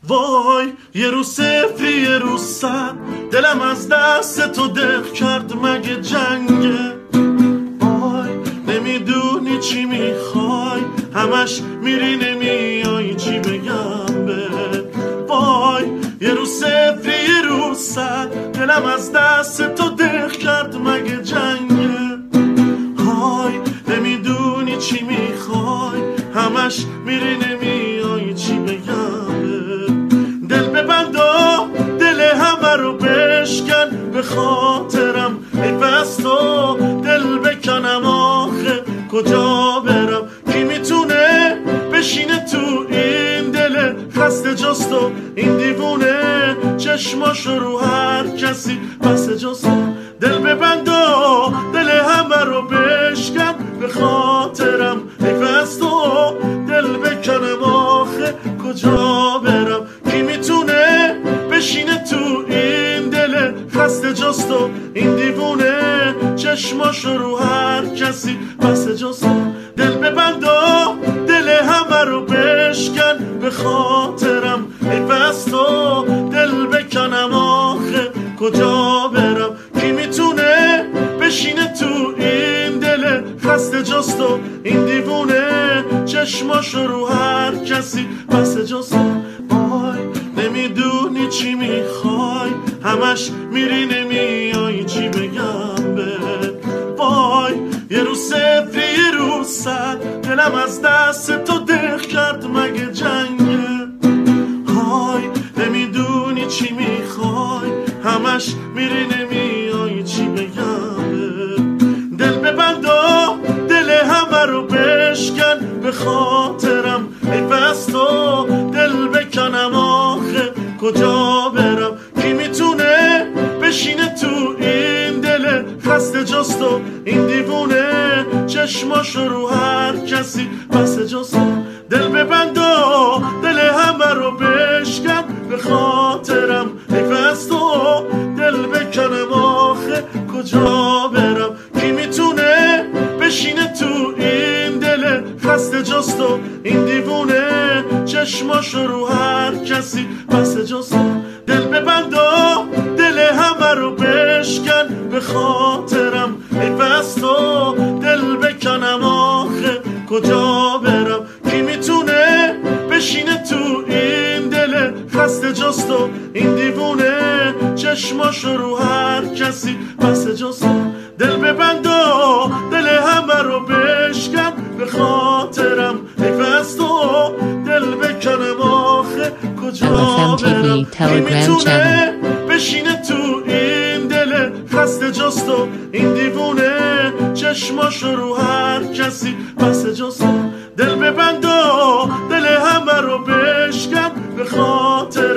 وای یه رو صفری یه رو صد، دلم از دست تو دق کرد مگه جنگه. وای نمیدونی چی میخوای، همش میری نمیای، چی بگم بهت. وای یه رو صفری یه رو صد، دلم از دست تو دق کرد مگه جنگه. وای نمیدونی چی میخوای، همش میری نمیای، چی بگم بهت. دل ببند و دل همه رو بشکن، به خاطرم ای بس تو دل بکنم، آخه کجا برم. کی میتونه بشینه تو این دل خسته جست و این دیوونه، چشماشو رو هر کسی بس جست. دل ببند و دل همه رو بشکن، به خاطرم ای بس تو دل بکنم، آخه کجا برم. کی میتونه بشینه تو این دل خسته جست و این دیوونه، چشماشو رو هر کسی بس جست. دل ببند و دل همه رو بشکن، به خاطرم ای بس تو دل بکنم، آخه کجا برم. کی میتونه بشینه تو این دل خسته جست و این دیوونه، چشماشو رو هر کسی بس جست. وای نمیدونی چی میخوای، همش میری نمیای، چی بگم بهت. وای یه رو صفری یه رو صد، دلم از دست تو دق کرد مگه جنگه. وای نمیدونی چی میخوای، همش میری نمیای، چی بگم بهت. دل ببند و دل همه رو بشکن، به خاطرم ای بس تو دل بکنم، آخه کجا برم. کی میتونه بشینه تو این دل خسته جست و این دیوونه، چشماشو رو هر کسی بس جست. دل ببند و دل همه رو بشکن، به خاطرم ای بس تو دل بکنم، آخه کجا برم. کی میتونه بشینه تو این دل خسته جست و این دیوونه، چشماشو رو هر کسی بس جست. دل ببند و دل همه رو بشکن، به خاطرم ای بس تو دل بکنم، آخه کجا برم. کی میتونه بشینه تو این دل خسته جست و این دیوونه، چشماشو رو هر کسی بس جست. دل ببند و دل همه رو بشکن، به خاطرم ای بس تو دل بکنم، آخه کجا برم. کی میتونه بشینه تو این دل خسته جست و این دیوونه، چشماشو رو هر کسی بس جست. دل ببند و دل همه رو بشکن، به خاطر